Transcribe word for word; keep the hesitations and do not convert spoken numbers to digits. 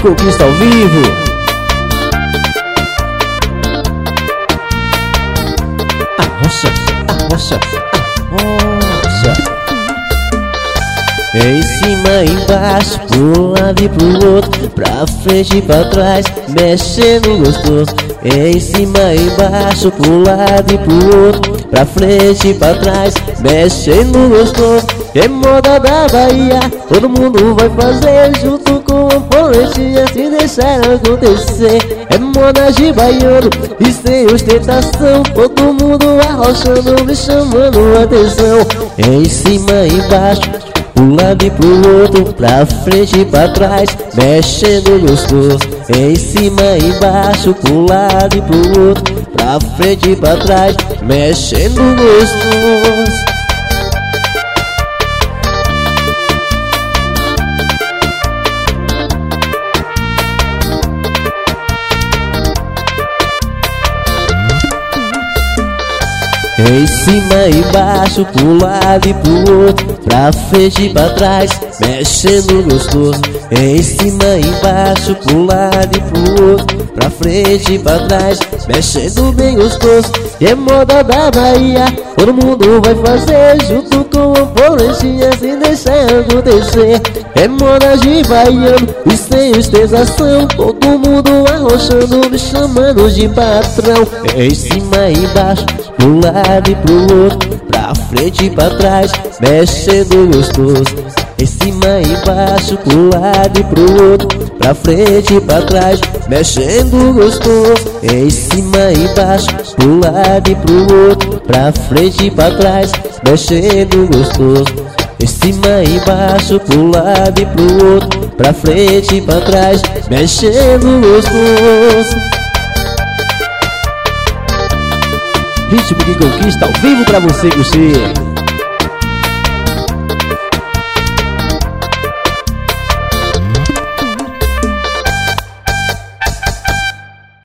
conquista ao vivo. Arrocha, arrocha, arrocha. Em cima, embaixo, pro lado e pro outro, pra frente e pra trás, mexendo gostoso. Em cima, embaixo, pro lado e pro outro, pra frente e pra trás, mexendo gostoso. É moda da Bahia, todo mundo vai fazer junto com a polentinha, se deixar acontecer. É moda de baiano e sem ostentação, todo mundo arrochando, me chamando a atenção. Em cima, embaixo, pro lado e pro outro, pra frente e pra trás, mexendo gostoso. Em cima, embaixo, pro lado e pro outro, pra frente e pra trás, mexendo gostoso. Em cima, embaixo, pro lado e pro outro, pra frente e pra trás, mexendo gostoso. Em cima, embaixo, pro lado e pro outro, pra frente e pra trás, mexendo bem gostoso. E é moda da Bahia, todo mundo vai fazer junto com a polentinha, sem deixar acontecer. É moda de baiano e sem ostentação, todo mundo arrochando, me chamando de patrão. Em cima, embaixo, pro lado e pro outro, pra frente e pra trás, mexendo gostoso. Em cima, embaixo, pro lado e pro outro, pra frente e pra trás, mexendo gostoso. Em cima, embaixo, pro lado e pro outro, pra frente e pra trás, mexendo gostoso. Em cima, embaixo, pro lado e pro outro, pra frente e pra trás, mexendo gostoso. Ritmo que conquista ao vivo pra você curtir.